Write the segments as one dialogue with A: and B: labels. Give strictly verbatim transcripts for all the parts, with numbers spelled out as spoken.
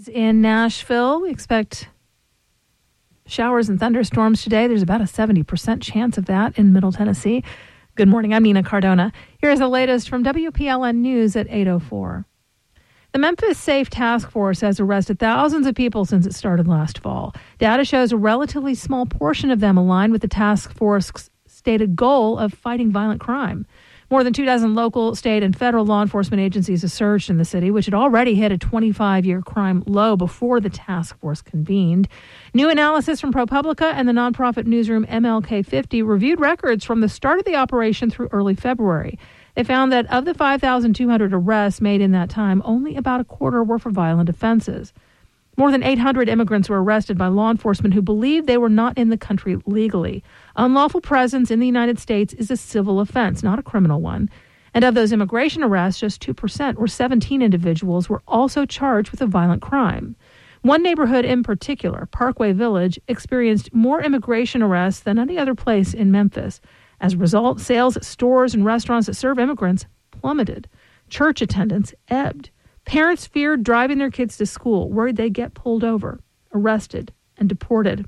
A: In Nashville, we expect showers and thunderstorms today. There's about a seventy percent chance of that in Middle Tennessee. Good morning. I'm Nina Cardona. Here's the latest from W P L N News at eight oh four. The Memphis Safe Task Force has arrested thousands of people since it started last fall. Data shows a relatively small portion of them align with the task force's stated goal of fighting violent crime. More than two dozen local, state, and federal law enforcement agencies have surged in the city, which had already hit a twenty-five-year crime low before the task force convened. New analysis from ProPublica and the nonprofit newsroom M L K fifty reviewed records from the start of the operation through early February. They found that of the five thousand two hundred arrests made in that time, only about a quarter were for violent offenses. More than eight hundred immigrants were arrested by law enforcement who believed they were not in the country legally. Unlawful presence in the United States is a civil offense, not a criminal one. And of those immigration arrests, just two percent, or seventeen individuals, were also charged with a violent crime. One neighborhood in particular, Parkway Village, experienced more immigration arrests than any other place in Memphis. As a result, sales at stores and restaurants that serve immigrants plummeted. Church attendance ebbed. Parents feared driving their kids to school, worried they'd get pulled over, arrested, and deported.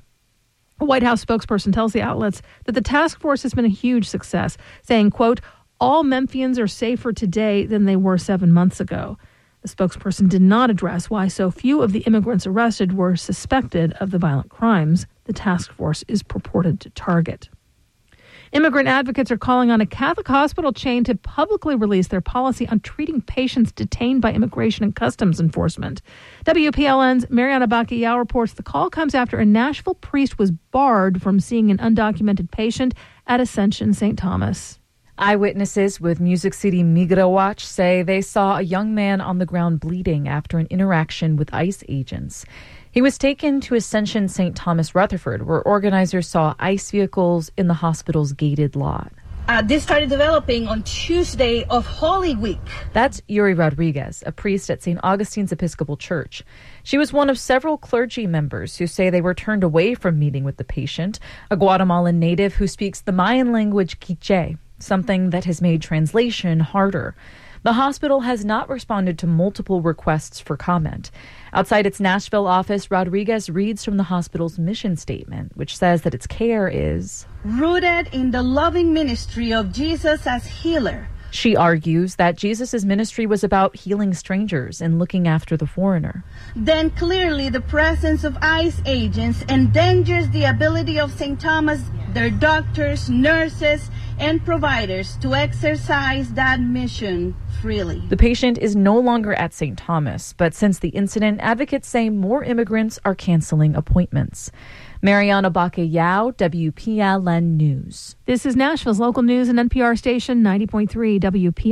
A: A White House spokesperson tells the outlets that the task force has been a huge success, saying, quote, all Memphians are safer today than they were seven months ago. The spokesperson did not address why so few of the immigrants arrested were suspected of the violent crimes the task force is purported to target. Immigrant advocates are calling on a Catholic hospital chain to publicly release their policy on treating patients detained by Immigration and Customs Enforcement. W P L N's Mariana Bacallao reports the call comes after a Nashville priest was barred from seeing an undocumented patient at Ascension Saint Thomas.
B: Eyewitnesses with Music City Migra Watch say they saw a young man on the ground bleeding after an interaction with ICE agents. He was taken to Ascension Saint Thomas Rutherford, where organizers saw ICE vehicles in the hospital's gated lot.
C: Uh, this started developing on Tuesday of Holy Week.
B: That's Yuri Rodriguez, a priest at Saint Augustine's Episcopal Church. She was one of several clergy members who say they were turned away from meeting with the patient, a Guatemalan native who speaks the Mayan language Quiche, something that has made translation harder. The hospital has not responded to multiple requests for comment. Outside its Nashville office, Rodriguez reads from the hospital's mission statement, which says that its care is
C: rooted in the loving ministry of Jesus as healer.
B: She argues that Jesus' ministry was about healing strangers and looking after the foreigner.
C: Then clearly the presence of ICE agents endangers the ability of Saint Thomas, their doctors, nurses, and providers to exercise that mission freely.
B: The patient is no longer at Saint Thomas, but since the incident, advocates say more immigrants are canceling appointments. Mariana Bacallao, W P L N News.
A: This is Nashville's local news and N P R station ninety point three W P L N.